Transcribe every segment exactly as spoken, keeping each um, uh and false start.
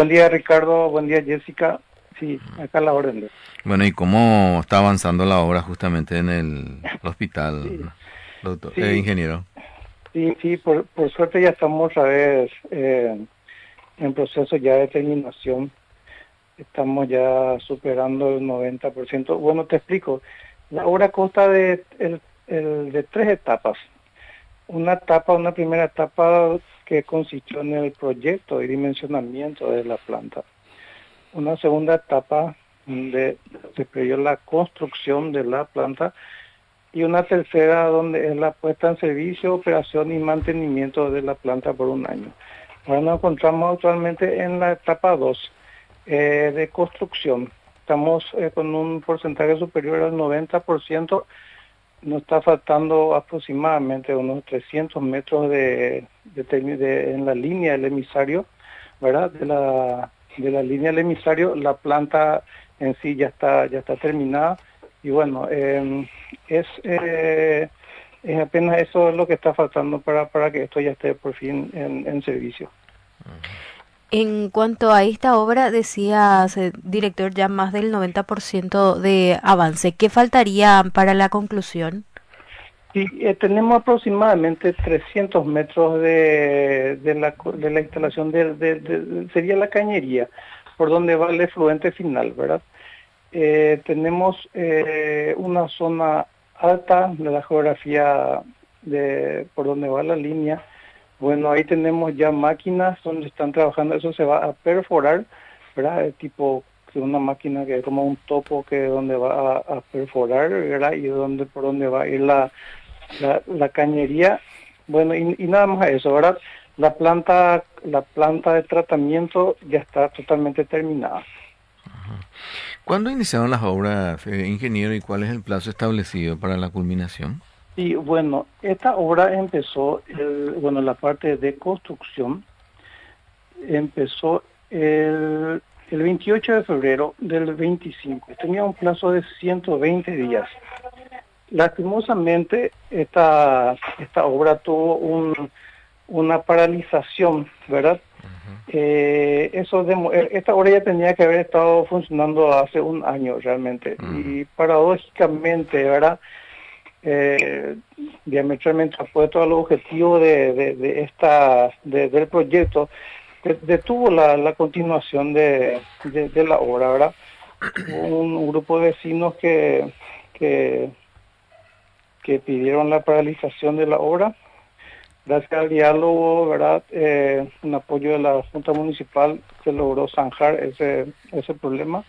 Buen día, Ricardo. Buen día, Jessica. Sí, acá a la orden. Bueno, ¿y cómo está avanzando la obra justamente en el hospital, Sí, doctor, eh, sí, ingeniero? sí, sí, por, por suerte ya estamos otra vez eh, en proceso ya de terminación. Estamos ya superando el noventa por ciento. Bueno, te explico. La obra consta de, el, el- de tres etapas. Una etapa, una primera etapa que consistió en el proyecto y dimensionamiento de la planta. Una segunda etapa de, se previó la construcción de la planta y una tercera donde es la puesta en servicio, operación y mantenimiento de la planta por un año. Ahora nos encontramos actualmente en la etapa dos eh, de construcción. Estamos eh, con un porcentaje superior al noventa por ciento. Nos está faltando aproximadamente unos trescientos metros de, de, de, en la línea del emisario, ¿verdad? De la, de la línea del emisario, la planta en sí ya está, ya está terminada. Y bueno, eh, es, eh, es apenas eso lo que está faltando para, para que esto ya esté por fin en, en servicio. En cuanto a esta obra, decías, eh, director, ya más del noventa por ciento de avance. ¿Qué faltaría para la conclusión? Sí, eh, tenemos aproximadamente trescientos metros de, de, la, de la instalación, de, de, de, sería la cañería, por donde va el efluente final, ¿verdad? Eh, tenemos eh, una zona alta de la geografía de por donde va la línea. Bueno, ahí tenemos ya máquinas donde están trabajando, eso se va a perforar, ¿verdad? Eh, tipo una máquina que es como un topo que donde va a, a perforar, ¿verdad? Y donde por donde va a ir la, la, la cañería. Bueno, y, y nada más eso, ¿verdad? La planta, la planta de tratamiento ya está totalmente terminada. ¿Cuándo iniciaron las obras, eh, ingeniero, y cuál es el plazo establecido para la culminación? Y bueno, esta obra empezó, el, bueno, la parte de construcción empezó el, el veintiocho de febrero del veinticinco. Tenía un plazo de ciento veinte días. Lastimosamente, esta, esta obra tuvo un, una paralización, ¿verdad? Eh, eso de, esta obra ya tenía que haber estado funcionando hace un año realmente. Ujú. Y paradójicamente, ¿verdad? Eh, diametralmente opuesto al objetivo de, de, de esta de, del proyecto, de, detuvo la, la continuación de, de, de la obra, ¿verdad? Hubo un, un grupo de vecinos que, que, que pidieron la paralización de la obra. Gracias al diálogo, ¿verdad? Eh, un apoyo de la Junta Municipal se logró zanjar ese, ese problema.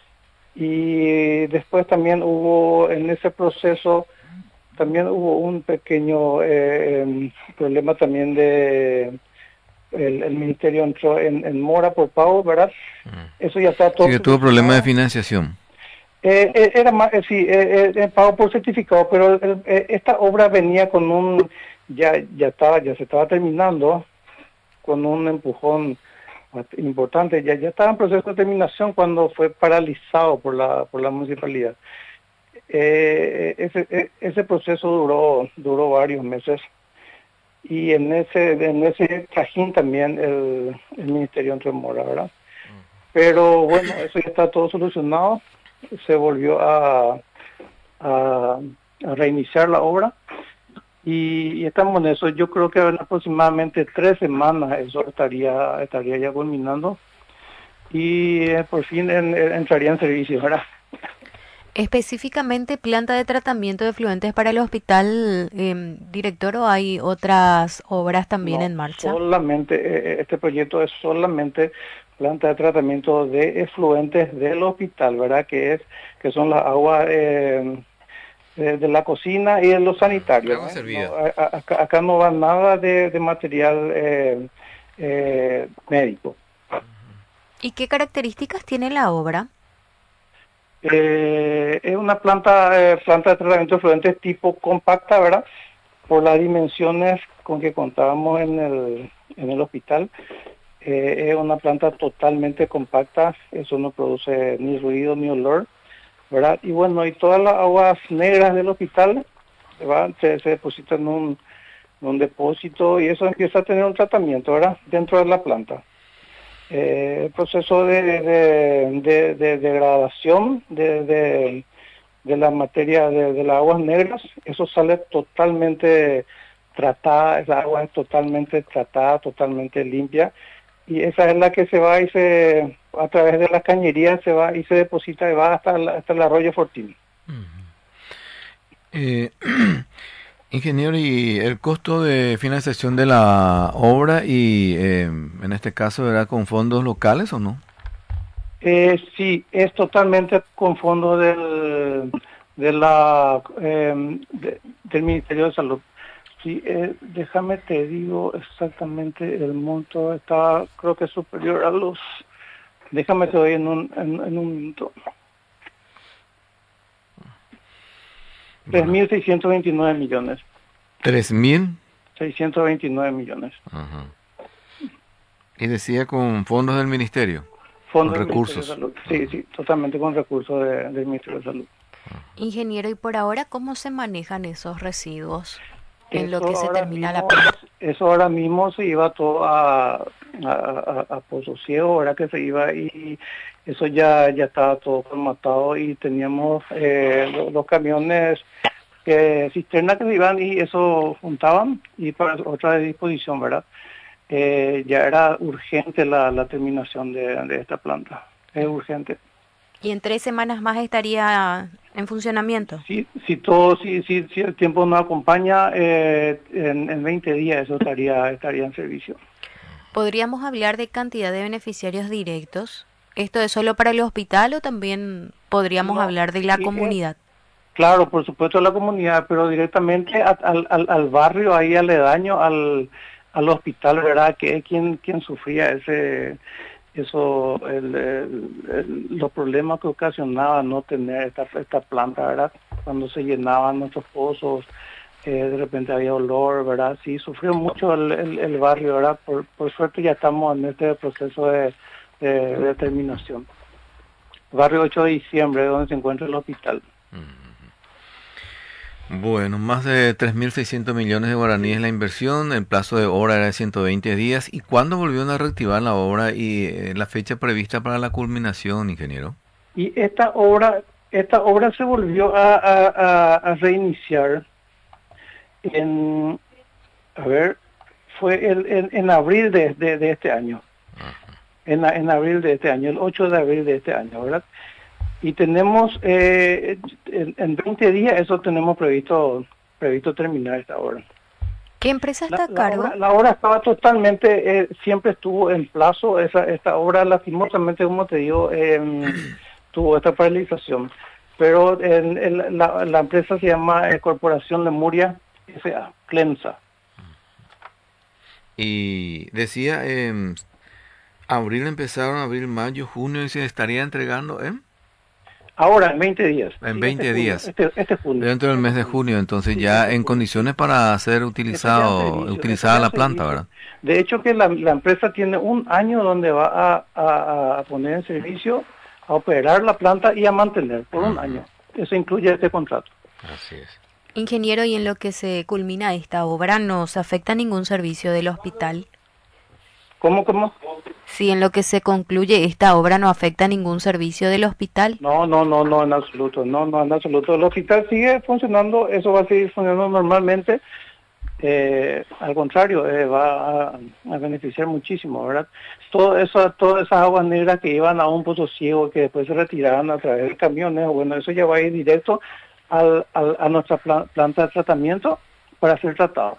Y después también hubo en ese proceso también hubo un pequeño eh, problema también de el, el ministerio entró en, en mora por pago, ¿verdad? Eso ya está Sí, todo que tuvo problemas de solucionado. financiación. Eh, eh, era más, eh, sí, eh, eh, pago por certificado, pero eh, eh, esta obra venía con un, ya ya estaba, ya se estaba terminando, con un empujón importante, ya ya estaba en proceso de terminación cuando fue paralizado por la por la municipalidad. Eh, ese, ese proceso duró duró varios meses y en ese en ese trajín también el, el ministerio entró en mora, ¿verdad? Pero bueno, eso ya está todo solucionado, se volvió a, a, a reiniciar la obra y, y estamos en eso. Yo creo que en aproximadamente tres semanas eso estaría estaría ya culminando y eh, por fin en, en, entraría en servicio, ¿verdad? Específicamente, planta de tratamiento de efluentes para el hospital, em, director, ¿o hay otras obras también No, en marcha? solamente, eh, este proyecto es solamente planta de tratamiento de efluentes del hospital, ¿verdad? Que es, que son las aguas eh, de, de la cocina y de los sanitarios, Agua ¿verdad? No, servida. a- a- acá, acá no va nada de, de material eh, eh, médico. ¿Y qué características tiene la obra? Eh, es una planta, eh, planta de tratamiento de efluentes tipo compacta, ¿verdad? Por las dimensiones con que contábamos en el, en el hospital. Eh, es una planta totalmente compacta, eso no produce ni ruido ni olor, ¿verdad? Y bueno, y todas las aguas negras del hospital se, van, se, se depositan en un, en un depósito y eso empieza a tener un tratamiento, ¿verdad? Dentro de la planta. Eh, el proceso de, de, de, de degradación de, de, de la materia de, de las aguas negras, eso sale totalmente tratada, esa agua es totalmente tratada, totalmente limpia, y esa es la que se va y se, a través de las cañerías se va y se deposita y va hasta, la, hasta el arroyo Fortín. Uh-huh. eh, Ingeniero, ¿y el costo de financiación de la obra y eh, en este caso era con fondos locales o no? Eh, sí, es totalmente con fondos del, de la, eh, de, del Ministerio de Salud. Sí, eh, déjame te digo exactamente el monto, está creo que superior a los, déjame te doy en un, en, en un minuto. tres mil seiscientos veintinueve millones. ¿Tres mil? seiscientos veintinueve millones. Ajá. Y decía con fondos del Ministerio. Fondos con del recursos. Ministerio de Salud. Sí, sí, totalmente con recursos de, del Ministerio de Salud. Ingeniero, ¿y por ahora cómo se manejan esos residuos en Eso lo que se ahora termina mismo, la planta? Eso ahora mismo se iba todo a, a, a, a Pozo Ciego, ahora que se iba y eso ya ya estaba todo formatado y teníamos eh, los, los camiones eh, cisternas que se iban y eso juntaban y para otra disposición, ¿verdad? Eh, ya era urgente la, la terminación de, de esta planta, es urgente. ¿Y en tres semanas más estaría en funcionamiento? Si, si todo, si, si, si el tiempo nos acompaña, eh, en, en veinte días eso estaría, estaría en servicio. ¿Podríamos hablar de cantidad de beneficiarios directos? ¿Esto es solo para el hospital o también podríamos No, hablar de la sí, comunidad? eh, claro, por supuesto la comunidad, pero directamente a, al, al, al barrio ahí aledaño al, al hospital, ¿verdad? Que es quien, quien sufría ese... eso el, el, el, los problemas que ocasionaba no tener esta, esta planta, ¿verdad? Cuando se llenaban nuestros pozos, eh, de repente había olor, ¿verdad? Sí, sufrió mucho el, el, el barrio, ¿verdad? Por, por suerte ya estamos en este proceso de, de, de terminación. Barrio ocho de diciembre, donde se encuentra el hospital. Bueno, más de tres mil seiscientos millones de guaraníes la inversión, el plazo de obra era de ciento veinte días. ¿Y cuándo volvieron a reactivar la obra y eh, la fecha prevista para la culminación, ingeniero? Y esta obra, esta obra se volvió a, a, a, a reiniciar en, a ver, fue el, en, en abril de, de, de este año. En, en abril de este año, el ocho de abril de este año, ¿verdad? Y tenemos, eh, en, en veinte días, eso tenemos previsto previsto terminar esta obra. ¿Qué empresa está La, a cargo? la, obra, la obra estaba totalmente, eh, siempre estuvo en plazo, esa, esta obra lastimosamente, como te digo, eh, tuvo esta paralización. Pero en, en, la, la empresa se llama eh, Corporación Lemuria S A, CLEMSA. Y decía, eh, abril empezaron, abril, mayo, junio, y se estaría entregando, ¿eh? Ahora, en veinte días. En sí, veinte este días. Junio, este, este junio. Dentro del mes de junio, entonces sí, ya en junio. Condiciones para ser utilizado, servicio, utilizada la planta, ¿verdad? De hecho que la, la empresa tiene un año donde va a, a, a poner en servicio, a operar la planta y a mantener por un uh-huh. año. Eso incluye este contrato. Así es. Ingeniero, ¿y en lo que se culmina esta obra no se afecta ningún servicio del hospital? ¿Cómo, cómo? Si en lo que se concluye esta obra no afecta ningún servicio del hospital. No, no, no, no, en absoluto, no, no, en absoluto. El hospital sigue funcionando, eso va a seguir funcionando normalmente. Eh, al contrario, eh, va a, a beneficiar muchísimo, ¿verdad? Todo eso, todas esas aguas negras que iban a un pozo ciego que después se retiraban a través de camiones, bueno, eso ya va a ir directo al, al, a nuestra plan, planta de tratamiento para ser tratado.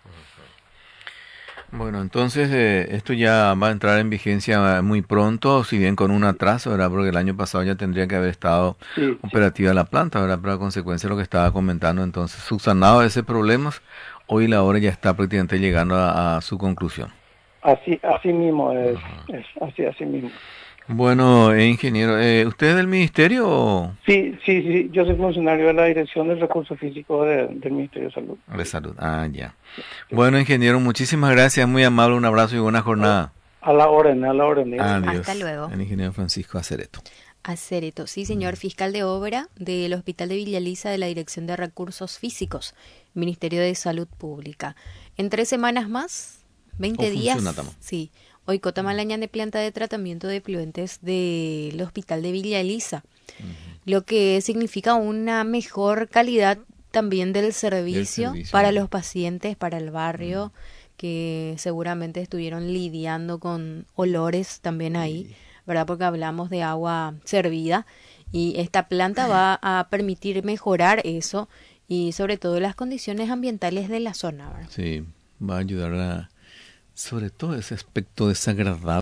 Bueno, entonces eh, esto ya va a entrar en vigencia muy pronto, si bien con un atraso, ¿verdad? Porque el año pasado ya tendría que haber estado sí, operativa sí. la planta, ¿verdad? Pero a consecuencia de lo que estaba comentando, entonces, subsanado ese problema, hoy la obra ya está prácticamente llegando a, a su conclusión. Así, así mismo es, uh-huh. es así, así mismo. Bueno, eh, ingeniero, eh, ¿usted es del ministerio o...? Sí, sí, sí, yo soy funcionario de la Dirección de Recursos Físicos de, del Ministerio de Salud. De Salud, ah, ya. Bueno, ingeniero, muchísimas gracias, muy amable, un abrazo y buena jornada. A la orden, a la orden. Adiós. Hasta luego. El ingeniero Francisco Acereto. Acereto, sí señor, fiscal de obra del Hospital de Villa Elisa de la Dirección de Recursos Físicos, Ministerio de Salud Pública. En tres semanas más, veinte días, sí, Hoy Cota Malaña de planta de tratamiento de efluentes del Hospital de Villa Elisa, uh-huh. Lo que significa una mejor calidad también del servicio, servicio para ¿no? los pacientes, para el barrio, uh-huh. que seguramente estuvieron lidiando con olores también ahí, sí. ¿verdad? Porque hablamos de agua servida y esta planta va a permitir mejorar eso y sobre todo las condiciones ambientales de la zona, ¿verdad? Sí, va a ayudar a, sobre todo ese aspecto desagradable